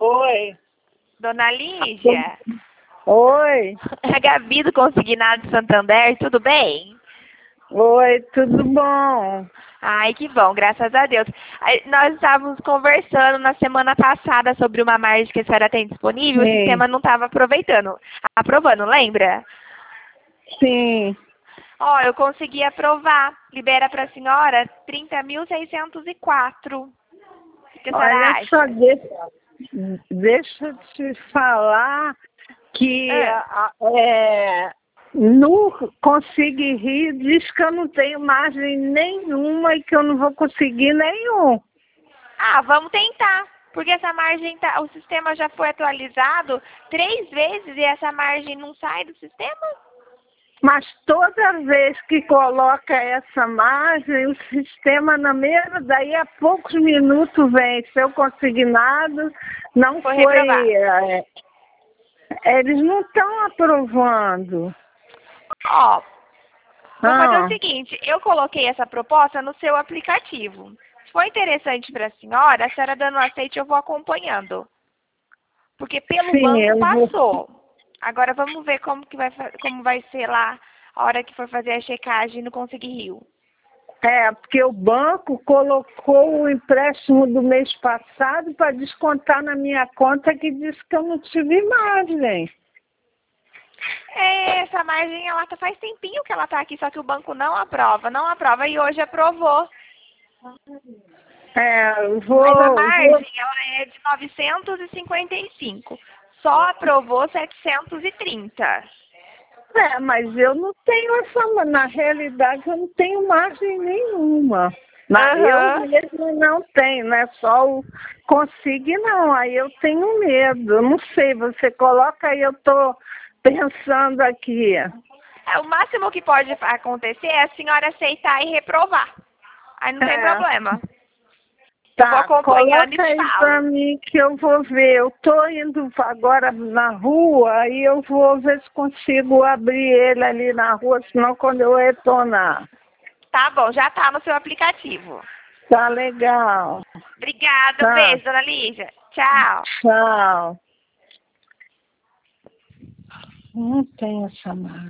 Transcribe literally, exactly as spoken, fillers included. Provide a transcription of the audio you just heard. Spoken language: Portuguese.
Oi. Dona Lígia? Oi. É a Gabi do Consignado de Santander, tudo bem? Oi, tudo bom? Ai, que bom, graças a Deus. Aí, nós estávamos conversando na semana passada sobre uma margem que a senhora tem disponível, Sim. o sistema não estava aproveitando, aprovando, lembra? Sim. Ó, eu consegui aprovar. Libera para a senhora trinta mil seiscentos e quatro. O que a senhora Olha acha? só, deixa, deixa eu te falar que Ah. é, no Consigue Rir diz que eu não tenho margem nenhuma e que eu não vou conseguir nenhum. Ah, vamos tentar. Porque essa margem, tá, o sistema já foi atualizado três vezes e essa margem não sai do sistema? Mas toda vez que coloca essa margem, o sistema na mesma, daí a poucos minutos vem seu consignado, não Foi foi. reprovado. É, eles não estão aprovando. Ó, vou fazer o Ah, seguinte, eu coloquei essa proposta no seu aplicativo. Se for interessante para a senhora, a senhora dando aceite, eu vou acompanhando. Porque pelo sim, banco eu vou. passou. Agora vamos ver como, que vai, fa- como vai ser lá a hora que for fazer a checagem no Consigue Rio. É, porque o banco colocou o empréstimo do mês passado para descontar na minha conta que disse que eu não tive margem. É, essa margem, ela tá, faz tempinho que ela está aqui, só que o banco não aprova, não aprova e hoje aprovou. É, eu Mas a vou, vou. margem, ela é de novecentos e cinquenta e cinco. Só aprovou setecentos e trinta. É, mas eu não tenho essa, na realidade eu não tenho margem nenhuma. Na, eu Aham. mesmo não tenho, não é só o consigo não, aí eu tenho medo, eu não sei, você coloca aí, eu tô pensando aqui. É, o máximo que pode acontecer é a senhora aceitar e reprovar. Aí não tem É, problema. Eu vou tá, acompanhando e coloca te aí pra falo. mim que eu vou ver, eu tô indo agora na rua, aí eu vou ver se consigo abrir ele ali na rua, senão quando eu retornar. Tá bom, já tá no seu aplicativo. Tá legal. Obrigada, um Tá, beijo, dona Lígia. Tchau. tchau. Não tem essa marca.